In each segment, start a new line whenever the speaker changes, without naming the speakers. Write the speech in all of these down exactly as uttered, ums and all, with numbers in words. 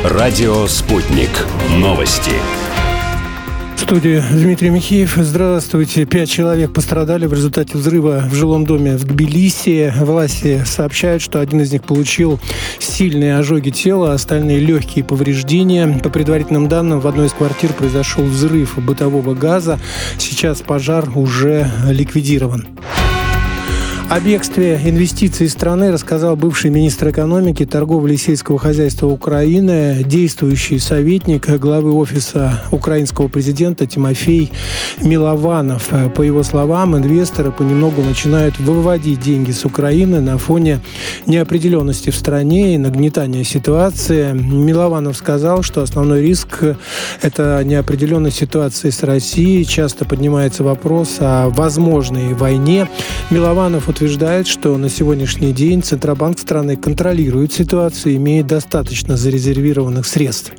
Радио «Спутник». Новости.
В студии Дмитрий Михеев. Здравствуйте. Пять человек пострадали в результате взрыва в жилом доме в Тбилиси. Власти сообщают, что один из них получил сильные ожоги тела, остальные легкие повреждения. По предварительным данным, в одной из квартир произошел взрыв бытового газа. Сейчас пожар уже ликвидирован. О бегстве инвестиций страны рассказал бывший министр экономики, торговли и сельского хозяйства Украины, действующий советник главы офиса украинского президента Тимофей Милованов. По его словам, инвесторы понемногу начинают выводить деньги с Украины на фоне неопределенности в стране и нагнетания ситуации. Милованов сказал, что основной риск – это неопределенность ситуации с Россией. Часто поднимается вопрос о возможной войне. Милованов утверждает, что на сегодняшний день Центробанк страны контролирует ситуацию и имеет достаточно зарезервированных средств.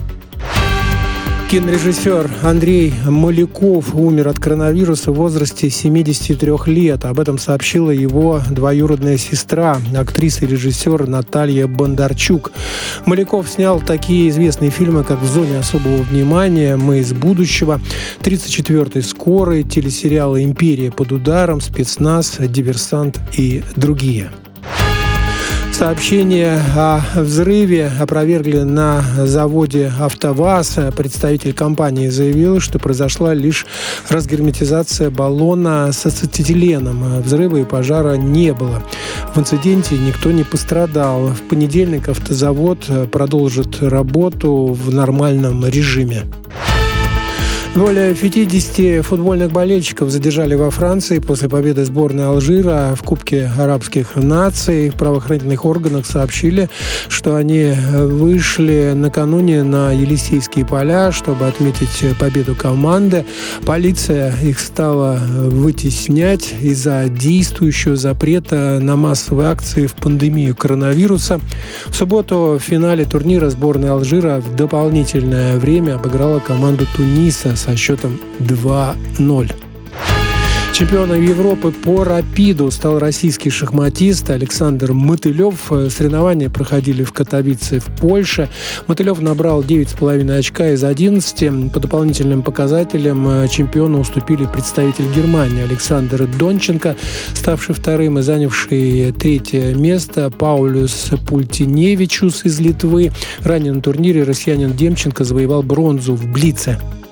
Кинорежиссер Андрей Маляков умер от коронавируса в возрасте семидесяти трёх лет. Об этом сообщила его двоюродная сестра, актриса и режиссер Наталья Бондарчук. Маляков снял такие известные фильмы, как «В зоне особого внимания», «Мы из будущего», «тридцать четвёртый скорый», телесериалы «Империя под ударом», «Спецназ», «Диверсант» и другие. Сообщение о взрыве опровергли на заводе «АвтоВАЗ». Представитель компании заявил, что произошла лишь разгерметизация баллона с ацетиленом. Взрыва и пожара не было. В инциденте никто не пострадал. В понедельник автозавод продолжит работу в нормальном режиме. Более пятидесяти футбольных болельщиков задержали во Франции после победы сборной Алжира в Кубке арабских наций. В правоохранительных органах сообщили, что они вышли накануне на Елисейские поля, чтобы отметить победу команды. Полиция их стала вытеснять из-за действующего запрета на массовые акции в пандемию коронавируса. В субботу в финале турнира сборная Алжира в дополнительное время обыграла команду Туниса со счетом два ноль. Чемпионом Европы по рапиду стал российский шахматист Александр Мотылев. Соревнования проходили в Катовице в Польше. Мотылев набрал девять с половиной очка из одиннадцати. По дополнительным показателям чемпиону уступили представитель Германии Александр Донченко, ставший вторым и занявший третье место Паулюс Пультиневичус из Литвы. Ранее на турнире россиянин Демченко завоевал бронзу в блице.